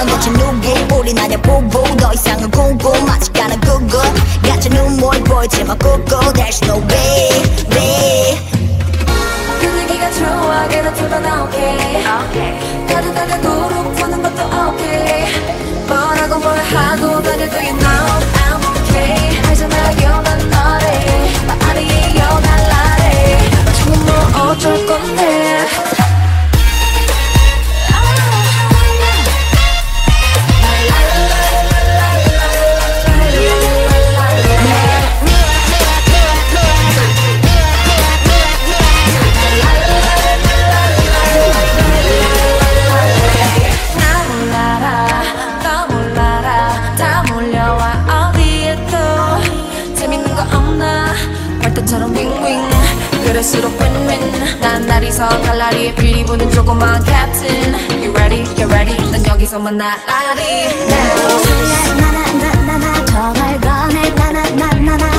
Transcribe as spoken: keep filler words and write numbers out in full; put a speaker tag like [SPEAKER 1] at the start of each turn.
[SPEAKER 1] 넌 도대체 누구 우린 아냐 부부 더 이상은 궁금하지 않은 그것 가짜 눈물 보이지만 꾹꾹 There's no way, way
[SPEAKER 2] 분위기가 좋아 괴롭히면 okay 따뜻하게 부르는 것도 okay 뭐라고 뭘 하고 다녀도 you know I'm okay 알잖아요 난 너래 나 아니에요 날 나래 지금 뭐 어쩔 건데 처럼 윙윙 그럴수록 윈윈 난 날이서 달라리에 비리 부는 조그만 캡틴 You ready, you ready 난 여기서만 나란히 Now
[SPEAKER 1] 나나나나나 정말 변해 나나나나나